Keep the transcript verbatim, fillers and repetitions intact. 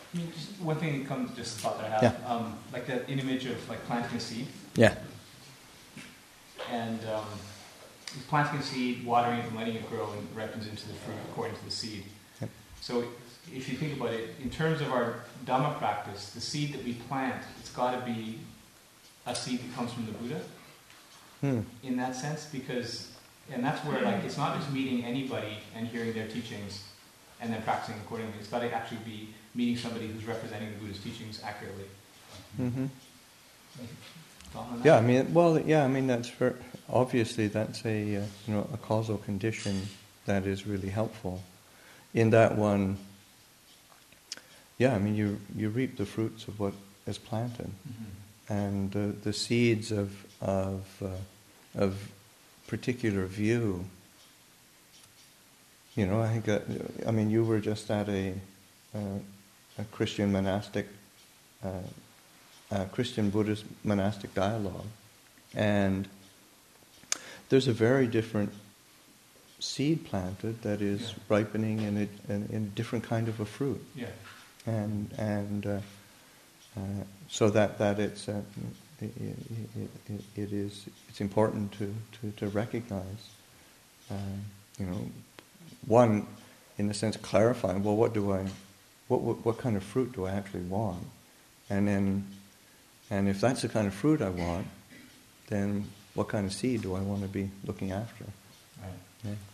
I mean, just one thing that comes, just a thought that I have, Yeah. um, like that image of like planting a seed. Yeah. And um, planting a seed, watering it, and letting it grow, and ripens into the fruit according to the seed. Yep. So if you think about it, in terms of our Dhamma practice, the seed that we plant, it's got to be a seed that comes from the Buddha. Hmm. In that sense, because, and that's where like it's not just meeting anybody and hearing their teachings and then practicing accordingly. It's got to actually be meeting somebody who's representing the Buddha's teachings accurately. Mm-hmm. Thought on that? Yeah, I mean, well, yeah, I mean, that's for, obviously that's a uh, you know a causal condition that is really helpful. In that one, yeah, I mean, you you reap the fruits of what is planted, Mm-hmm. and uh, the seeds of of uh, of particular view. You know, I think that, I mean, you were just at a uh, a Christian monastic, uh, a Christian Buddhist monastic dialogue, and there's a very different seed planted that is Yeah. ripening in a, in, in a different kind of a fruit, Yeah. and and uh, uh, so that that it's uh, it, it, it, it is it's important to to, to recognize, uh, you know, one, in a sense, clarifying, well, what do I, what, what what kind of fruit do I actually want, and then, and if that's the kind of fruit I want, then what kind of seed do I want to be looking after? Right. Yeah.